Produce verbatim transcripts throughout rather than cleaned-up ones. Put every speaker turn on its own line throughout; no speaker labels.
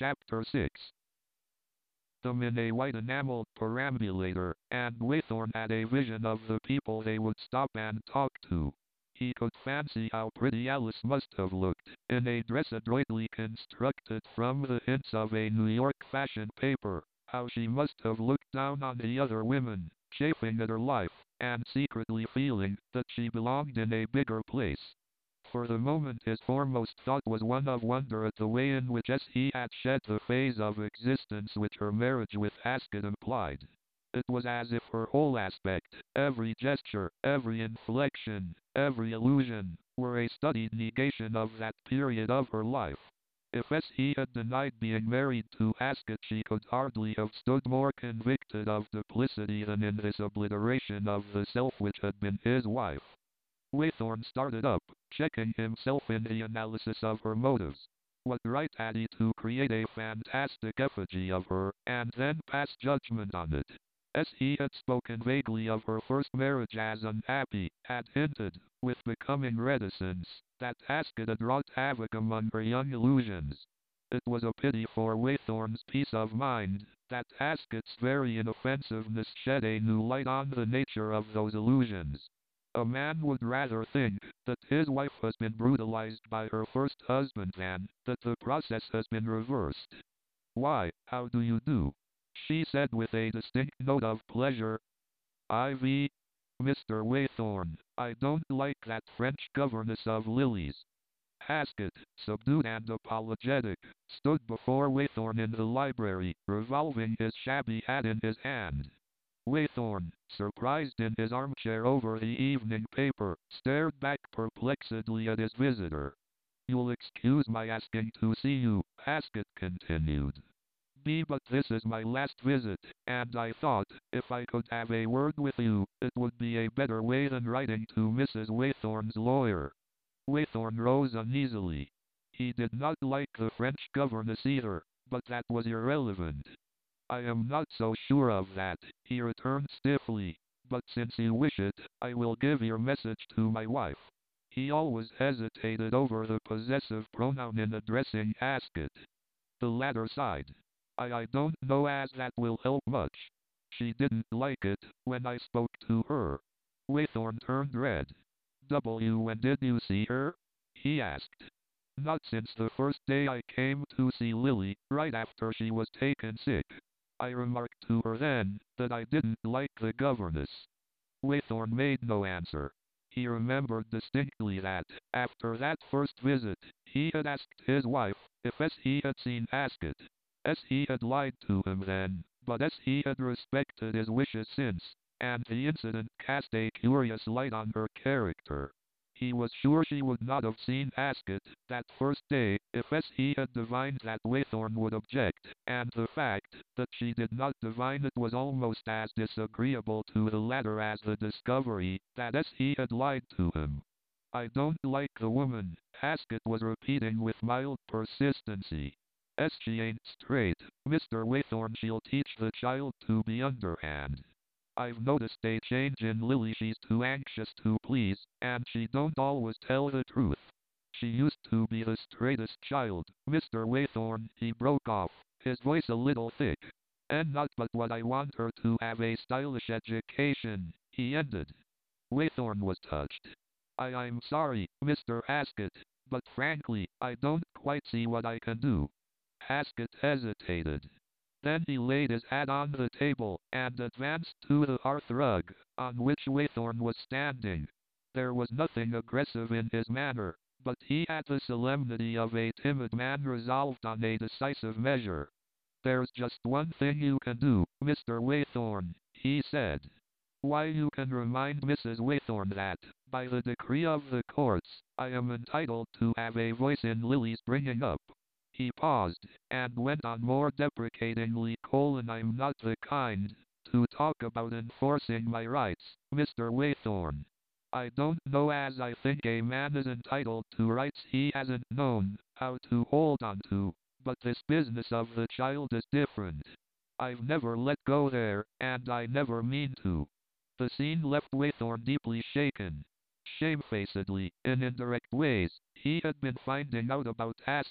Chapter six. Them in a white enameled perambulator, and Waythorn had a vision of the people they would stop and talk to. He could fancy how pretty Alice must have looked, in a dress adroitly constructed from the hints of a New York fashion paper, how she must have looked down on the other women, chafing at her life, and secretly feeling that she belonged in a bigger place. For the moment his foremost thought was one of wonder at the way in which he had shed the phase of existence which her marriage with Ascot implied. It was as if her whole aspect, every gesture, every inflection, every allusion, were a studied negation of that period of her life. If he had denied being married to Ascot, she could hardly have stood more convicted of duplicity than in this obliteration of the self which had been his wife. Waythorn started up, checking himself in the analysis of her motives. What right had he to create a fantastic effigy of her, and then pass judgment on it? As he had spoken vaguely of her first marriage as unhappy, had hinted, with becoming reticence, that Ascot had wrought havoc among her young illusions. It was a pity for Waythorn's peace of mind, that Ascot's very inoffensiveness shed a new light on the nature of those illusions. A man would rather think that his wife has been brutalized by her first husband than that the process has been reversed. "Why, how do you do?" she said with a distinct note of pleasure. "Ivy, Mister Waythorn, I don't like that French governess of Lily's." Ascot, subdued and apologetic, stood before Waythorn in the library, revolving his shabby hat in his hand. Waythorn, surprised in his armchair over the evening paper, stared back perplexedly at his visitor. "You'll excuse my asking to see you," Ascot continued. "B. But this is my last visit, and I thought, if I could have a word with you, it would be a better way than writing to Missus Waythorn's lawyer." Waythorn rose uneasily. He did not like the French governess either, but that was irrelevant. "I am not so sure of that," he returned stiffly, "but since you wish it, I will give your message to my wife." He always hesitated over the possessive pronoun in addressing Ascot. The latter sighed. I, I don't know as that will help much. She didn't like it when I spoke to her." Waythorn turned red. "W. When did you see her?" he asked. "Not since the first day I came to see Lily, right after she was taken sick. I remarked to her then that I didn't like the governess." Waythorn made no answer. He remembered distinctly that, after that first visit, he had asked his wife if he had seen Ascot. As he had lied to him then, but as he had respected his wishes since, and the incident cast a curious light on her character. He was sure she would not have seen Ascot that first day, if he had divined that Waythorn would object, and the fact that she did not divine it was almost as disagreeable to the latter as the discovery that he had lied to him. "I don't like the woman," Ascot was repeating with mild persistency. "S she ain't straight, Mister Waythorn. She'll teach the child to be underhand. I've noticed a change in Lily. She's too anxious to please, and she don't always tell the truth. She used to be the straightest child, Mister Waythorn," he broke off, his voice a little thick. "And not but what I want her to have a stylish education," he ended. Waythorn was touched. I, "I'm sorry, Mister Ascot, but frankly, I don't quite see what I can do." Ascot hesitated. Then he laid his hat on the table, and advanced to the hearth rug, on which Waythorn was standing. There was nothing aggressive in his manner, but he had the solemnity of a timid man resolved on a decisive measure. "There's just one thing you can do, Mister Waythorn," he said. "Why, you can remind Missus Waythorn that, by the decree of the courts, I am entitled to have a voice in Lily's bringing up." He paused, and went on more deprecatingly, colon, "I'm not the kind to talk about enforcing my rights, Mister Waythorn. I don't know as I think a man is entitled to rights he hasn't known how to hold on to, but this business of the child is different. I've never let go there, and I never mean to." The scene left Waythorn deeply shaken. Shamefacedly, in indirect ways, he had been finding out about Ascot,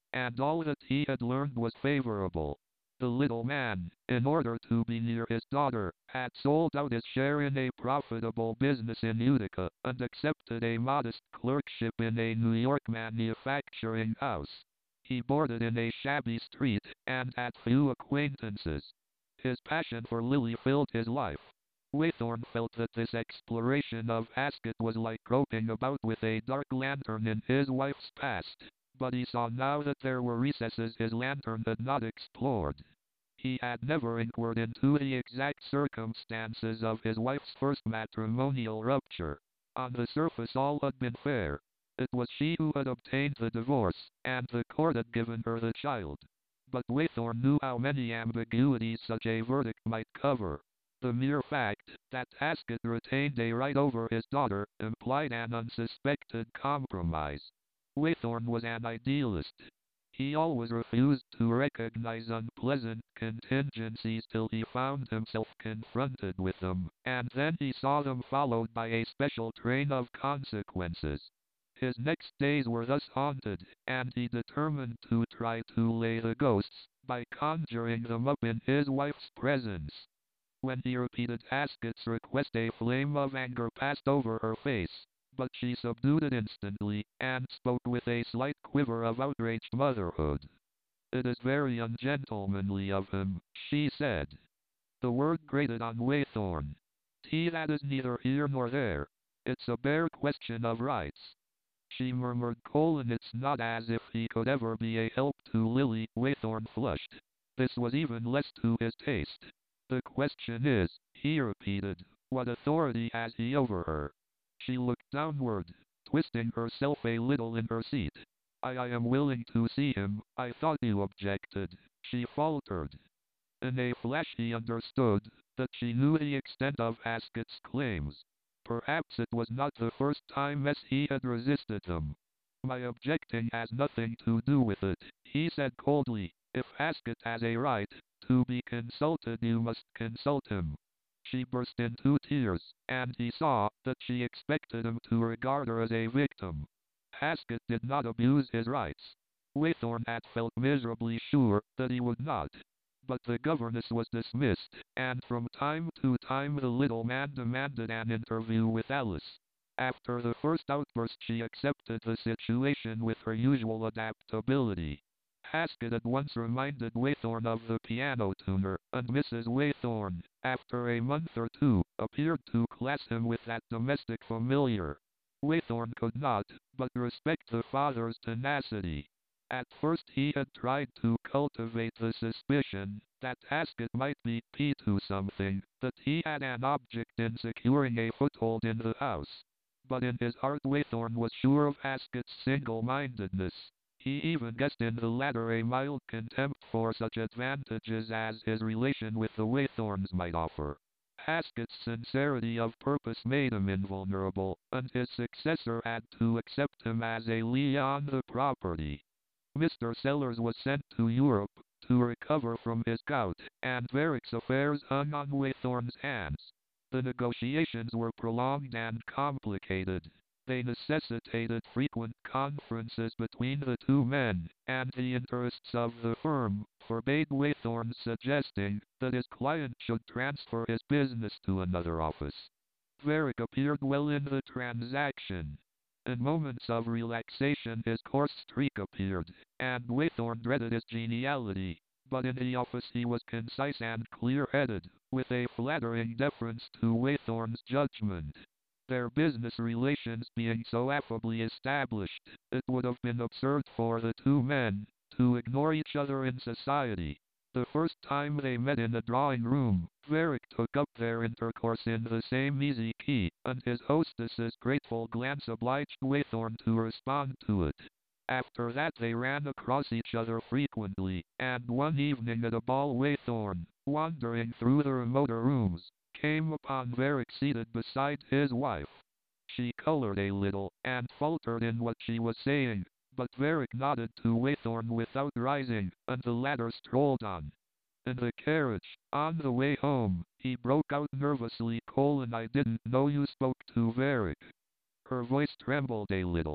and all that he had learned was favorable. The little man, in order to be near his daughter, had sold out his share in a profitable business in Utica and accepted a modest clerkship in a New York manufacturing house. He boarded in a shabby street and had few acquaintances. His passion for Lily filled his life. Waythorn felt that this exploration of Ascot was like groping about with a dark lantern in his wife's past, but he saw now that there were recesses his lantern had not explored. He had never inquired into the exact circumstances of his wife's first matrimonial rupture. On the surface all had been fair. It was she who had obtained the divorce, and the court had given her the child. But Waythorn knew how many ambiguities such a verdict might cover. The mere fact that Ascot retained a right over his daughter implied an unsuspected compromise. Waythorn was an idealist. He always refused to recognize unpleasant contingencies till he found himself confronted with them, and then he saw them followed by a special train of consequences. His next days were thus haunted, and he determined to try to lay the ghosts by conjuring them up in his wife's presence. When he repeated Ascot's request, a flame of anger passed over her face, but she subdued it instantly, and spoke with a slight quiver of outraged motherhood. "It is very ungentlemanly of him," she said. The word grated on Waythorn. "Tea, that is neither here nor there. It's a bare question of rights." She murmured, "Colin, it's not as if he could ever be a help to Lily." Waythorn flushed. This was even less to his taste. "The question is," he repeated, "what authority has he over her?" She looked downward, twisting herself a little in her seat. I, I am willing to see him. I thought you objected," she faltered. In a flash he understood that she knew the extent of Ascot's claims. Perhaps it was not the first time as he had resisted them. "My objecting has nothing to do with it," he said coldly. "If Ascot has a right to be consulted, you must consult him." She burst into tears, and he saw that she expected him to regard her as a victim. Ascot did not abuse his rights. Waythorn had felt miserably sure that he would not. But the governess was dismissed, and from time to time the little man demanded an interview with Alice. After the first outburst she accepted the situation with her usual adaptability. Ascot at once reminded Waythorn of the piano tuner, and Missus Waythorn, after a month or two, appeared to class him with that domestic familiar. Waythorn could not but respect the father's tenacity. At first he had tried to cultivate the suspicion that Ascot might be P to something, that he had an object in securing a foothold in the house. But in his heart Waythorn was sure of Ascot's single-mindedness. He even guessed in the latter a mild contempt for such advantages as his relation with the Waythorns might offer. Ascot's sincerity of purpose made him invulnerable, and his successor had to accept him as a lien on the property. Mister Sellers was sent to Europe to recover from his gout, and Varick's affairs hung on Waythorn's hands. The negotiations were prolonged and complicated. They necessitated frequent conferences between the two men, and the interests of the firm forbade Waythorn suggesting that his client should transfer his business to another office. Varick appeared well in the transaction. In moments of relaxation his coarse streak appeared, and Waythorn dreaded his geniality, but in the office he was concise and clear-headed, with a flattering deference to Waythorn's judgment. Their business relations being so affably established, it would have been absurd for the two men to ignore each other in society. The first time they met in the drawing-room, Varick took up their intercourse in the same easy key, and his hostess's grateful glance obliged Waythorn to respond to it. After that they ran across each other frequently, and one evening at a ball Waythorn, wandering through the remoter rooms, came upon Varick seated beside his wife. She colored a little, and faltered in what she was saying, but Varick nodded to Waythorn without rising, and the latter strolled on. In the carriage, on the way home, he broke out nervously, "Colin, I didn't know you spoke to Varick." Her voice trembled a little.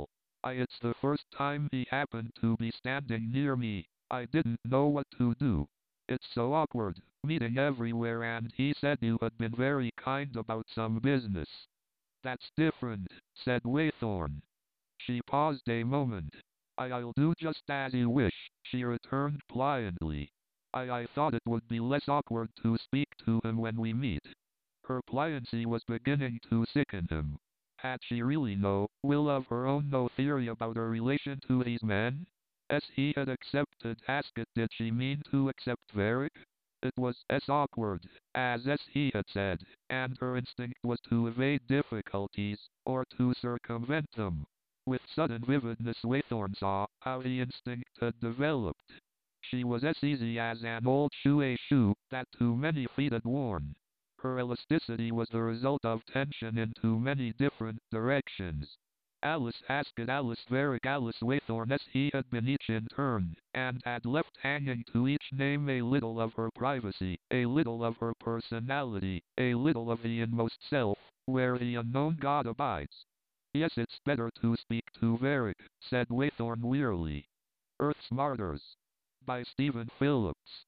I it's the first time he happened to be standing near me. I didn't know what to do. It's so awkward, meeting everywhere, and he said you had been very kind about some business. That's different, said Waythorn. She paused a moment. I, I'll do just as you wish, she returned pliantly. I, I thought it would be less awkward to speak to him when we meet. Her pliancy was beginning to sicken him. Had she really no will of her own, no theory about her relation to these men? As he had accepted Haskett, did she mean to accept Varick? It was as awkward, as as he had said, and her instinct was to evade difficulties, or to circumvent them. With sudden vividness Waythorn saw how the instinct had developed. She was as easy as an old shoe, a shoe that too many feet had worn. Her elasticity was the result of tension in too many different directions. Alice Haskett, Alice Varick, Alice Waythorn, as he had been each in turn, and had left hanging to each name a little of her privacy, a little of her personality, a little of the inmost self, where the unknown God abides. Yes, it's better to speak to Varick, said Waythorn wearily. Earth's Martyrs. By Stephen Phillips.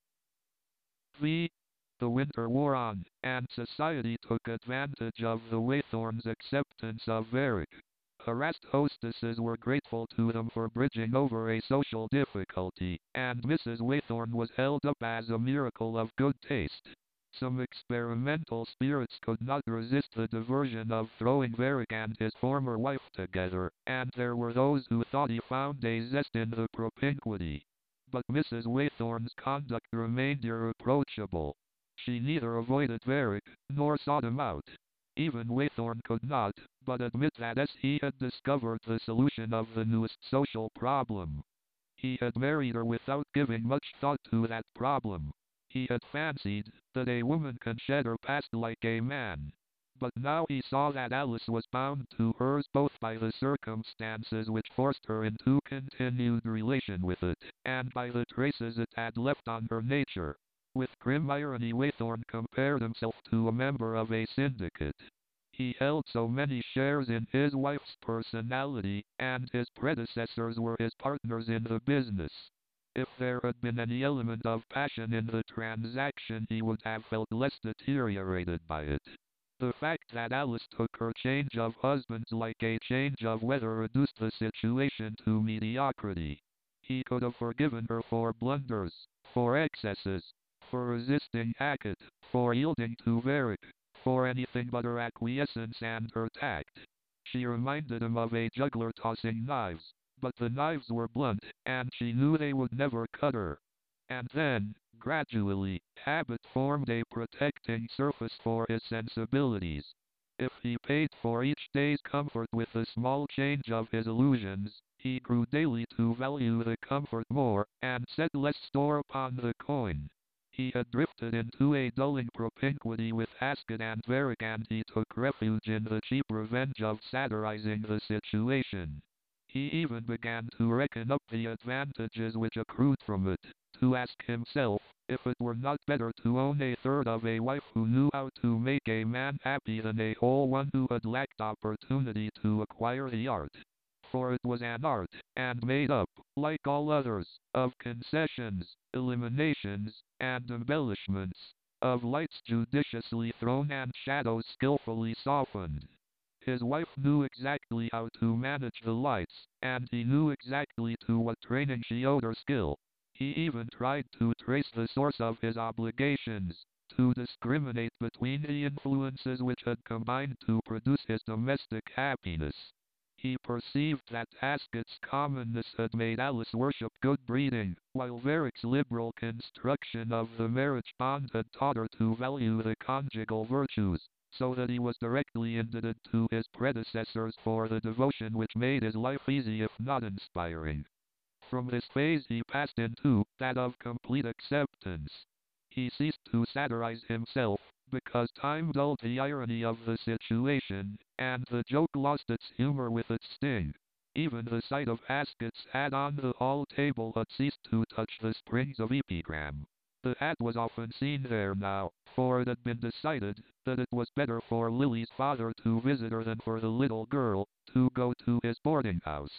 V. The winter wore on, and society took advantage of the Waythorns' acceptance of Varick. Harassed hostesses were grateful to them for bridging over a social difficulty, and Missus Waythorn was held up as a miracle of good taste. Some experimental spirits could not resist the diversion of throwing Varick and his former wife together, and there were those who thought he found a zest in the propinquity. But Missus Waythorn's conduct remained irreproachable. She neither avoided Varick, nor sought him out. Even Waythorn could not but admit that as he had discovered the solution of the newest social problem. He had married her without giving much thought to that problem. He had fancied that a woman can shed her past like a man. But now he saw that Alice was bound to hers both by the circumstances which forced her into continued relation with it, and by the traces it had left on her nature. With grim irony Waythorn compared himself to a member of a syndicate. He held so many shares in his wife's personality, and his predecessors were his partners in the business. If there had been any element of passion in the transaction, he would have felt less deteriorated by it. The fact that Alice took her change of husbands like a change of weather reduced the situation to mediocrity. He could have forgiven her for blunders, for excesses, for resisting Hackett, for yielding to Varick, for anything but her acquiescence and her tact. She reminded him of a juggler tossing knives, but the knives were blunt, and she knew they would never cut her. And then, gradually, habit formed a protecting surface for his sensibilities. If he paid for each day's comfort with a small change of his illusions, he grew daily to value the comfort more, and set less store upon the coin. He had drifted into a dulling propinquity with Haskett and Varick, and he took refuge in the cheap revenge of satirizing the situation. He even began to reckon up the advantages which accrued from it, to ask himself if it were not better to own a third of a wife who knew how to make a man happy than a whole one who had lacked opportunity to acquire the art. For it was an art, and made up, like all others, of concessions, eliminations, and embellishments, of lights judiciously thrown and shadows skillfully softened. His wife knew exactly how to manage the lights, and he knew exactly to what training she owed her skill. He even tried to trace the source of his obligations, to discriminate between the influences which had combined to produce his domestic happiness. He perceived that Haskett's commonness had made Alice worship good breeding, while Varick's liberal construction of the marriage bond had taught her to value the conjugal virtues, so that he was directly indebted to his predecessors for the devotion which made his life easy if not inspiring. From this phase he passed into that of complete acceptance. He ceased to satirize himself, because time dulled the irony of the situation, and the joke lost its humor with its sting. Even the sight of Haskett's hat on the hall table had ceased to touch the springs of epigram. The hat was often seen there now, for it had been decided that it was better for Lily's father to visit her than for the little girl to go to his boarding house.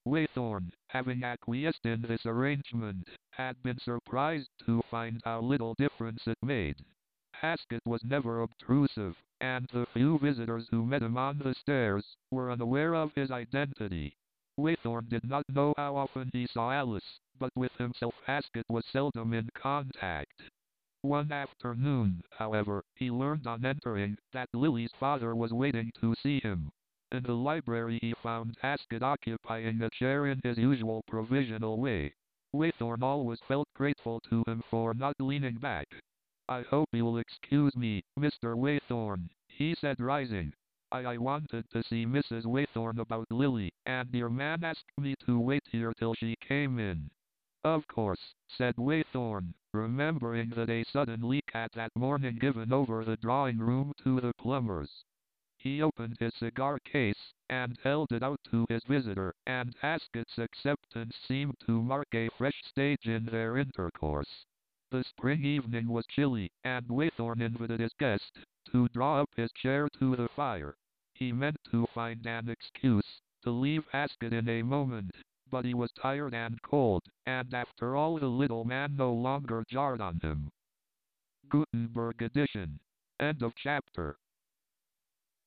Waythorn, having acquiesced in this arrangement, had been surprised to find how little difference it made. Haskett was never obtrusive, and the few visitors who met him on the stairs were unaware of his identity. Waythorn did not know how often he saw Alice, but with himself Haskett was seldom in contact. One afternoon, however, he learned on entering that Lily's father was waiting to see him. In the library he found Haskett occupying a chair in his usual provisional way. Waythorn always felt grateful to him for not leaning back. "I hope you'll excuse me, Mister Waythorn," he said, rising. I, I wanted to see Missus Waythorn about Lily, and your man asked me to wait here till she came in." "Of course," said Waythorn, remembering the day suddenly at that morning given over the drawing room to the plumbers. He opened his cigar case, and held it out to his visitor, and Haskett's acceptance seemed to mark a fresh stage in their intercourse. The spring evening was chilly, and Waythorn invited his guest to draw up his chair to the fire. He meant to find an excuse to leave Haskett in a moment, but he was tired and cold, and after all the little man no longer jarred on him. Gutenberg edition. End of chapter.